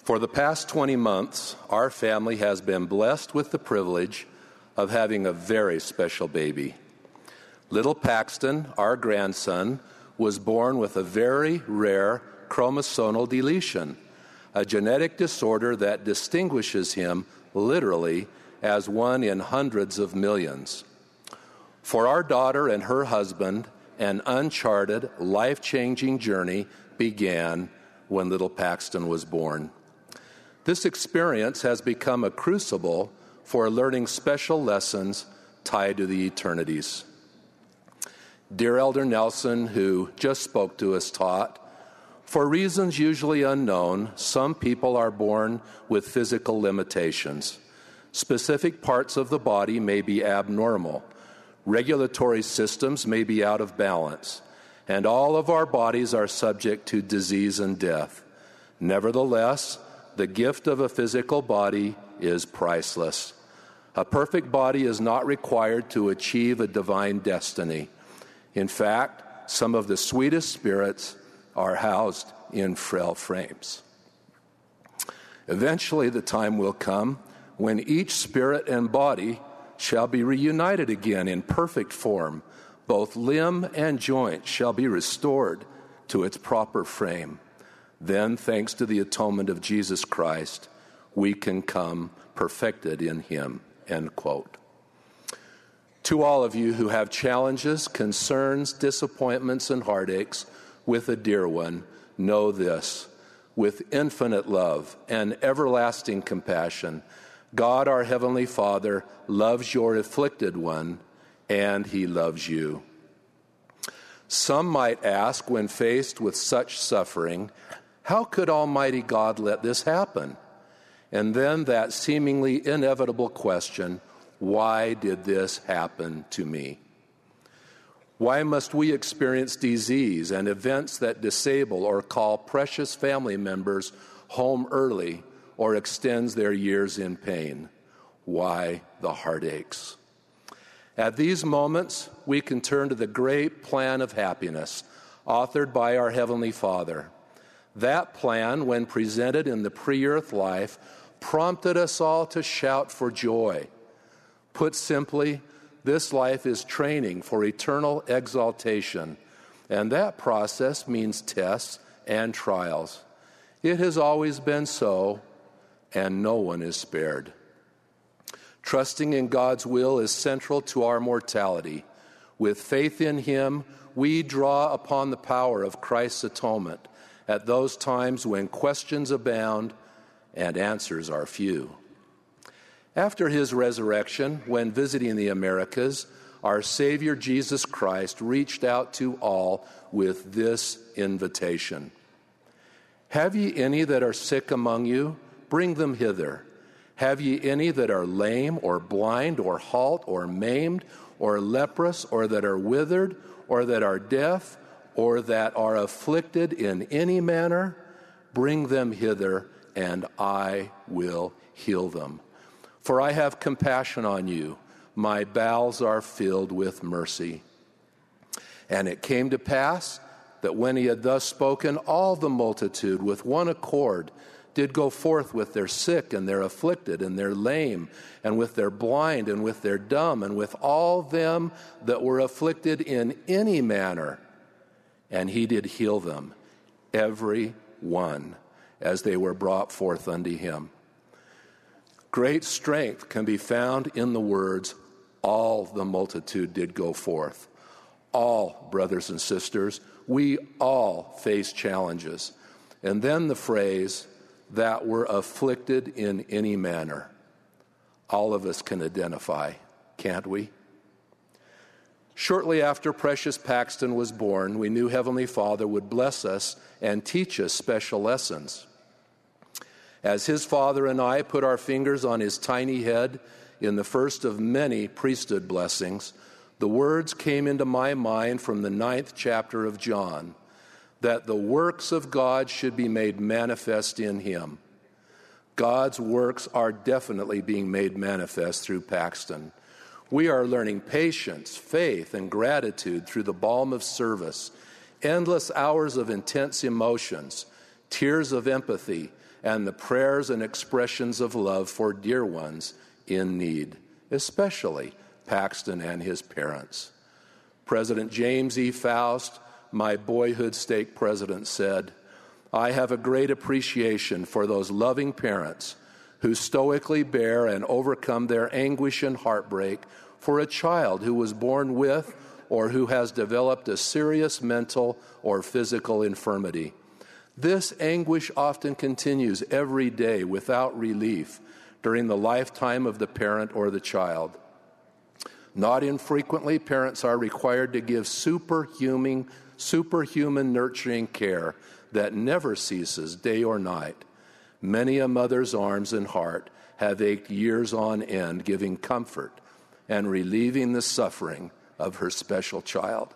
For the past 20 months, our family has been blessed with the privilege of having a very special baby. Little Paxton, our grandson, was born with a very rare chromosomal deletion, a genetic disorder that distinguishes him literally as one in hundreds of millions. For our daughter and her husband, an uncharted, life-changing journey began when little Paxton was born. This experience has become a crucible for learning special lessons tied to the eternities. Dear Elder Nelson, who just spoke to us, taught, for reasons usually unknown, some people are born with physical limitations. Specific parts of the body may be abnormal. Regulatory systems may be out of balance. And all of our bodies are subject to disease and death. Nevertheless, the gift of a physical body is priceless. A perfect body is not required to achieve a divine destiny. In fact, some of the sweetest spirits are housed in frail frames. Eventually, the time will come when each spirit and body shall be reunited again in perfect form. Both limb and joint shall be restored to its proper frame. Then, thanks to the atonement of Jesus Christ, we can come perfected in him, end quote. To all of you who have challenges, concerns, disappointments, and heartaches with a dear one, know this: with infinite love and everlasting compassion, God, our Heavenly Father, loves your afflicted one, and he loves you. Some might ask, when faced with such suffering, how could Almighty God let this happen? And then that seemingly inevitable question, why did this happen to me? Why must we experience disease and events that disable or call precious family members home early or extends their years in pain? Why the heartaches? At these moments, we can turn to the great plan of happiness authored by our Heavenly Father. That plan, when presented in the pre-earth life, prompted us all to shout for joy. Put simply, this life is training for eternal exaltation, and that process means tests and trials. It has always been so, and no one is spared. Trusting in God's will is central to our mortality. With faith in him, we draw upon the power of Christ's atonement at those times when questions abound and answers are few. After his resurrection, when visiting the Americas, our Savior Jesus Christ reached out to all with this invitation: Have ye any that are sick among you? Bring them hither. Have ye any that are lame or blind or halt or maimed or leprous or that are withered or that are deaf or that are afflicted in any manner? Bring them hither, and I will heal them. For I have compassion on you. My bowels are filled with mercy. And it came to pass that when he had thus spoken, all the multitude with one accord did go forth with their sick and their afflicted and their lame and with their blind and with their dumb and with all them that were afflicted in any manner. And he did heal them, every one, as they were brought forth unto him. Great strength can be found in the words, all the multitude did go forth. All, brothers and sisters, we all face challenges. And then the phrase, that were afflicted in any manner. All of us can identify, can't we? Shortly after precious Paxton was born, we knew Heavenly Father would bless us and teach us special lessons. As his father and I put our fingers on his tiny head in the first of many priesthood blessings, the words came into my mind from the 9th chapter of John, that the works of God should be made manifest in him. God's works are definitely being made manifest through Paxton. We are learning patience, faith, and gratitude through the balm of service, endless hours of intense emotions, tears of empathy, and the prayers and expressions of love for dear ones in need, especially Paxton and his parents. President James E. Faust, my boyhood stake president, said, "I have a great appreciation for those loving parents who stoically bear and overcome their anguish and heartbreak for a child who was born with or who has developed a serious mental or physical infirmity. This anguish often continues every day without relief during the lifetime of the parent or the child. Not infrequently, parents are required to give superhuman nurturing care that never ceases day or night. Many a mother's arms and heart have ached years on end, giving comfort and relieving the suffering of her special child."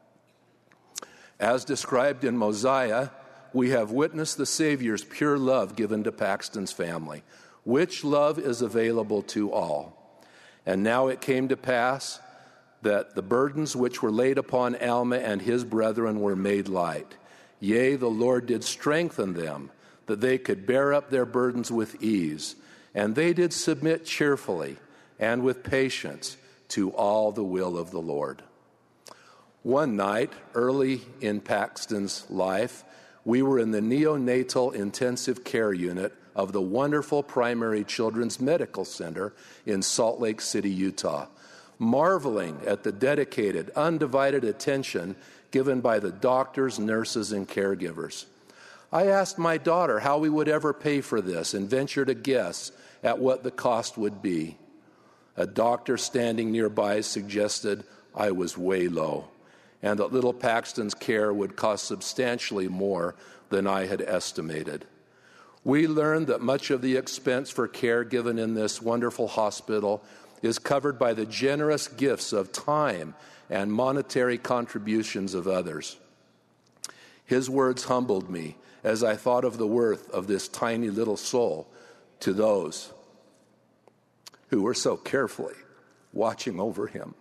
As described in Mosiah, we have witnessed the Savior's pure love given to Paxton's family, which love is available to all. And now it came to pass that the burdens which were laid upon Alma and his brethren were made light. Yea, the Lord did strengthen them, that they could bear up their burdens with ease. And they did submit cheerfully and with patience to all the will of the Lord. One night, early in Paxton's life, we were in the neonatal intensive care unit of the wonderful Primary Children's Medical Center in Salt Lake City, Utah, marveling at the dedicated, undivided attention given by the doctors, nurses, and caregivers. I asked my daughter how we would ever pay for this and ventured a guess at what the cost would be. A doctor standing nearby suggested I was way low, and that little Paxton's care would cost substantially more than I had estimated. We learned that much of the expense for care given in this wonderful hospital is covered by the generous gifts of time and monetary contributions of others. His words humbled me as I thought of the worth of this tiny little soul to those who were so carefully watching over him.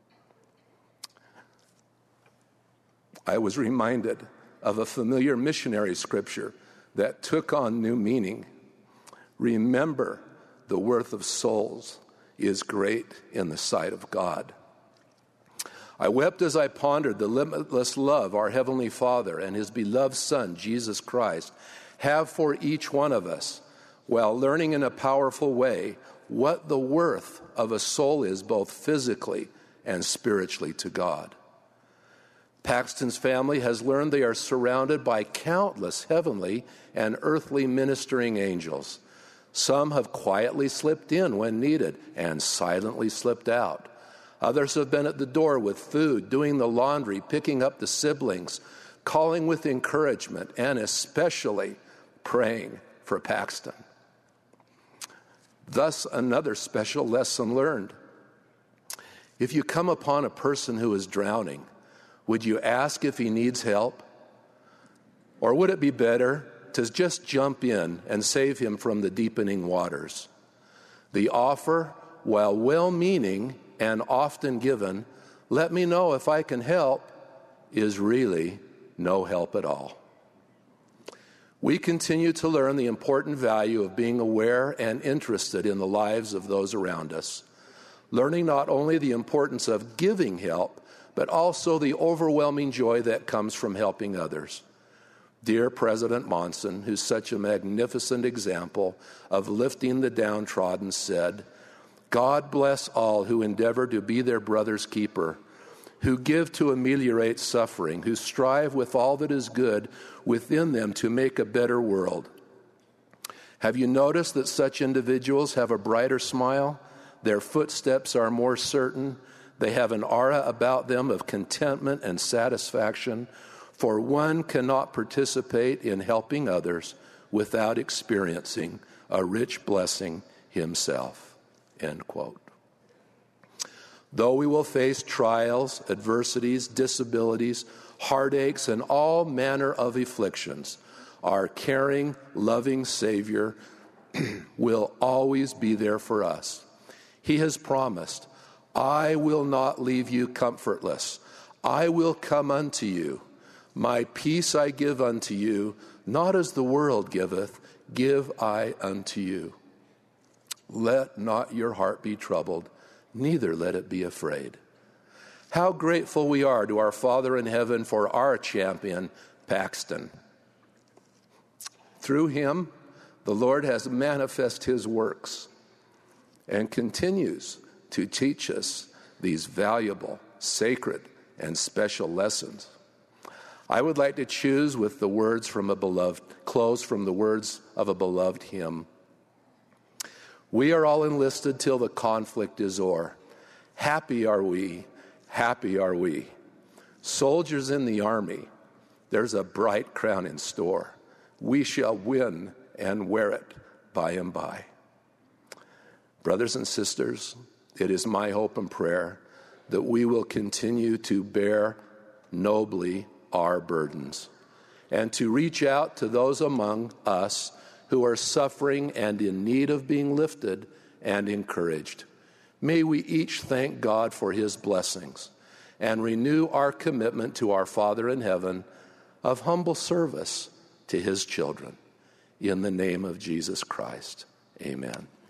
I was reminded of a familiar missionary scripture that took on new meaning. Remember, the worth of souls is great in the sight of God. I wept as I pondered the limitless love our Heavenly Father and His beloved Son, Jesus Christ, have for each one of us, while learning in a powerful way what the worth of a soul is both physically and spiritually to God. Paxton's family has learned they are surrounded by countless heavenly and earthly ministering angels. Some have quietly slipped in when needed and silently slipped out. Others have been at the door with food, doing the laundry, picking up the siblings, calling with encouragement, and especially praying for Paxton. Thus, another special lesson learned. If you come upon a person who is drowning, would you ask if he needs help? Or would it be better to just jump in and save him from the deepening waters? The offer, while well-meaning and often given, "Let me know if I can help," is really no help at all. We continue to learn the important value of being aware and interested in the lives of those around us, learning not only the importance of giving help, but also the overwhelming joy that comes from helping others. Dear President Monson, who's such a magnificent example of lifting the downtrodden, said, "God bless all who endeavor to be their brother's keeper, who give to ameliorate suffering, who strive with all that is good within them to make a better world." Have you noticed that such individuals have a brighter smile? Their footsteps are more certain. They have an aura about them of contentment and satisfaction, for one cannot participate in helping others without experiencing a rich blessing himself. End quote. Though we will face trials, adversities, disabilities, heartaches, and all manner of afflictions, our caring, loving Savior will always be there for us. He has promised, "I will not leave you comfortless. I will come unto you. My peace I give unto you. Not as the world giveth, give I unto you. Let not your heart be troubled, neither let it be afraid. How grateful we are to our Father in heaven for our champion, Paxton. Through him, the Lord has manifested his works and continues to teach us these valuable, sacred, and special lessons. I would like to choose with the words from close from the words of a beloved hymn. We are all enlisted till the conflict is o'er. Happy are we, happy are we. Soldiers in the army, there's a bright crown in store. We shall win and wear it by and by. Brothers and sisters, it is my hope and prayer that we will continue to bear nobly our burdens and to reach out to those among us who are suffering and in need of being lifted and encouraged. May we each thank God for his blessings and renew our commitment to our Father in heaven of humble service to his children. In the name of Jesus Christ, amen.